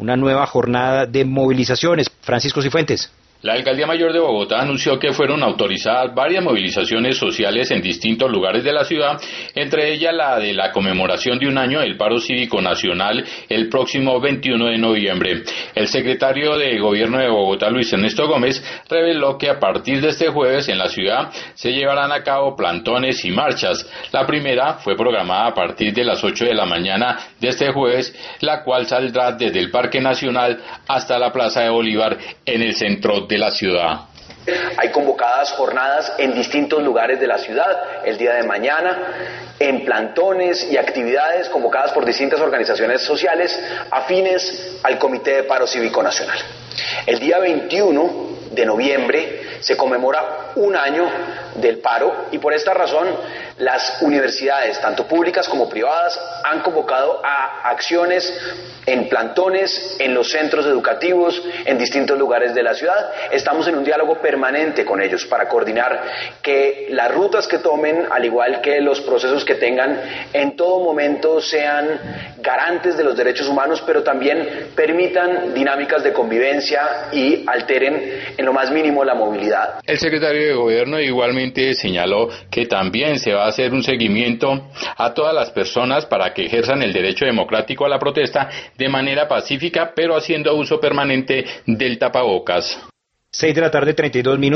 una nueva jornada de movilizaciones. Francisco Cifuentes. La Alcaldía Mayor de Bogotá anunció que fueron autorizadas varias movilizaciones sociales en distintos lugares de la ciudad, entre ellas la de la conmemoración de un año del paro cívico nacional el próximo 21 de noviembre. El secretario de Gobierno de Bogotá, Luis Ernesto Gómez, reveló que a partir de este jueves en la ciudad se llevarán a cabo plantones y marchas. La primera fue programada a partir de las 8 de la mañana de este jueves, la cual saldrá desde el Parque Nacional hasta la Plaza de Bolívar en el centro de la ciudad. Hay convocadas jornadas en distintos lugares de la ciudad el día de mañana, en plantones y actividades convocadas por distintas organizaciones sociales afines al Comité de Paro Cívico Nacional. El día 21 de noviembre se conmemora un año del paro y por esta razón las universidades, tanto públicas como privadas, han convocado a acciones en plantones, en los centros educativos, en distintos lugares de la ciudad. Estamos en un diálogo permanente con ellos para coordinar que las rutas que tomen, al igual que los procesos que tengan, en todo momento sean garantes de los derechos humanos, pero también permitan dinámicas de convivencia y alteren en lo más mínimo la movilidad. El secretario de Gobierno igualmente señaló que también se va a hacer un seguimiento a todas las personas para que ejerzan el derecho democrático a la protesta de manera pacífica, pero haciendo uso permanente del tapabocas. 6 de la tarde, 32 minutos.